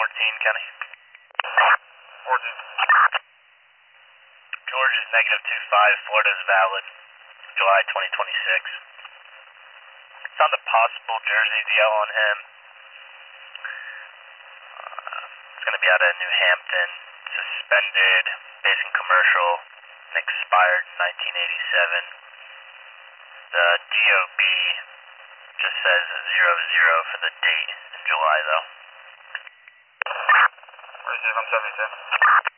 Kenny. 14. George is -25, Florida is valid, July 2026. Found a possible jersey deal on him. It's going to be out of New Hampton, suspended, base and commercial, and expired in 1987. The DOB just says 00 for the date in July though. Receive, I'm 72.